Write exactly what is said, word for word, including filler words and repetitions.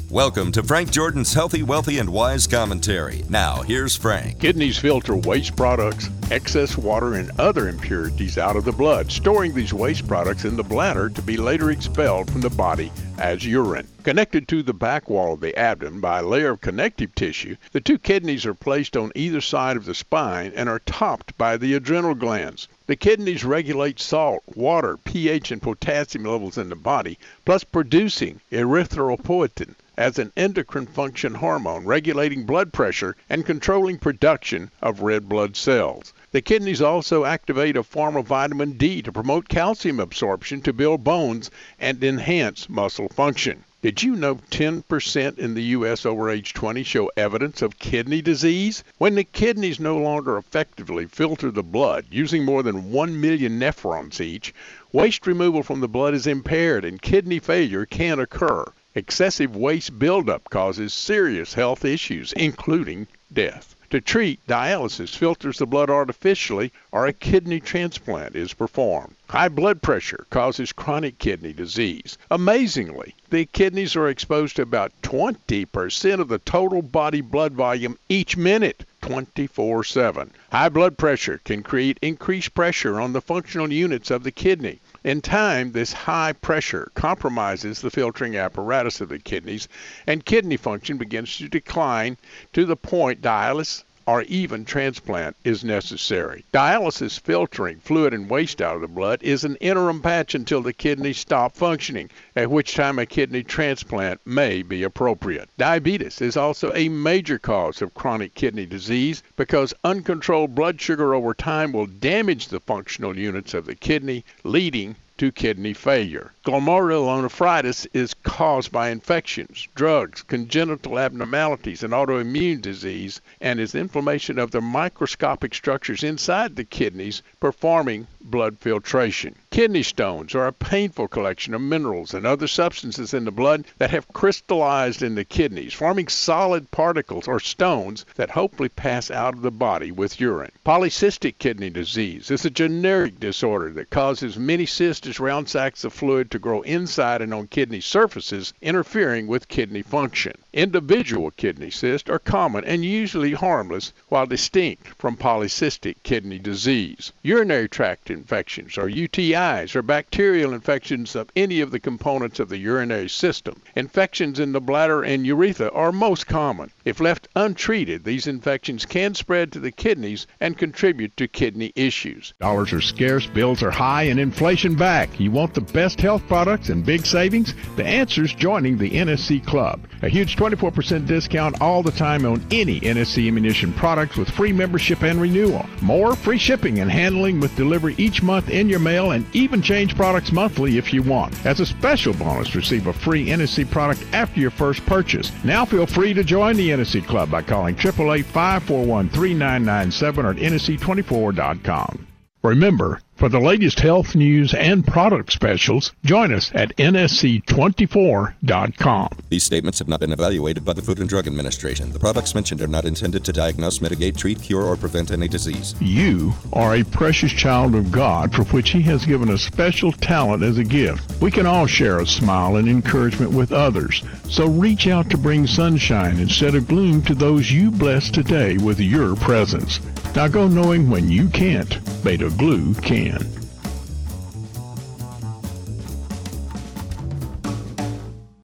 Welcome to Frank Jordan's Healthy, Wealthy, and Wise Commentary. Now, here's Frank. Kidneys filter waste products, excess water, and other impurities out of the blood, storing these waste products in the bladder to be later expelled from the body as urine. Connected to the back wall of the abdomen by a layer of connective tissue, the two kidneys are placed on either side of the spine and are topped by the adrenal glands. The kidneys regulate salt, water, pH, and potassium levels in the body, plus producing erythropoietin as an endocrine function hormone, regulating blood pressure and controlling production of red blood cells. The kidneys also activate a form of vitamin D to promote calcium absorption to build bones and enhance muscle function. Did you know ten percent in the U S over age twenty show evidence of kidney disease? When the kidneys no longer effectively filter the blood, using more than one million nephrons each, waste removal from the blood is impaired and kidney failure can occur. Excessive waste buildup causes serious health issues, including death. To treat, dialysis filters the blood artificially, or a kidney transplant is performed. High blood pressure causes chronic kidney disease. Amazingly, the kidneys are exposed to about twenty percent of the total body blood volume each minute, twenty-four seven. High blood pressure can create increased pressure on the functional units of the kidney. In time, this high pressure compromises the filtering apparatus of the kidneys, and kidney function begins to decline to the point dialysis or even transplant is necessary. Dialysis filtering fluid and waste out of the blood is an interim patch until the kidneys stop functioning, at which time a kidney transplant may be appropriate. Diabetes is also a major cause of chronic kidney disease because uncontrolled blood sugar over time will damage the functional units of the kidney, leading to kidney failure. Glomerulonephritis is caused by infections, drugs, congenital abnormalities, and autoimmune disease, and is inflammation of the microscopic structures inside the kidneys performing blood filtration. Kidney stones are a painful collection of minerals and other substances in the blood that have crystallized in the kidneys, forming solid particles or stones that hopefully pass out of the body with urine. Polycystic kidney disease is a generic disorder that causes many cysts, round sacs of fluid, to grow inside and on kidney surfaces, interfering with kidney function. Individual kidney cysts are common and usually harmless, while distinct from polycystic kidney disease. Urinary tract infections, or U T Is, are bacterial infections of any of the components of the urinary system. Infections in the bladder and urethra are most common. If left untreated, these infections can spread to the kidneys and contribute to kidney issues. Dollars are scarce, bills are high, and inflation back. You want the best health products and big savings? The answer's joining the N S C Club. A huge twenty-four percent discount all the time on any N S C ammunition products with free membership and renewal. More free shipping and handling with delivery each month in your mail, and even change products monthly if you want. As a special bonus, receive a free N S C product after your first purchase. Now feel free to join the N S C Club by calling eight eight eight, five four one, three nine nine seven or at N S C twenty-four dot com. Remember, for the latest health news and product specials, join us at N S C twenty-four dot com. These statements have not been evaluated by the Food and Drug Administration. The products mentioned are not intended to diagnose, mitigate, treat, cure, or prevent any disease. You are a precious child of God for which He has given a special talent as a gift. We can all share a smile and encouragement with others. So reach out to bring sunshine instead of gloom to those you bless today with your presence. Now go knowing when you can't, Beta Glue can.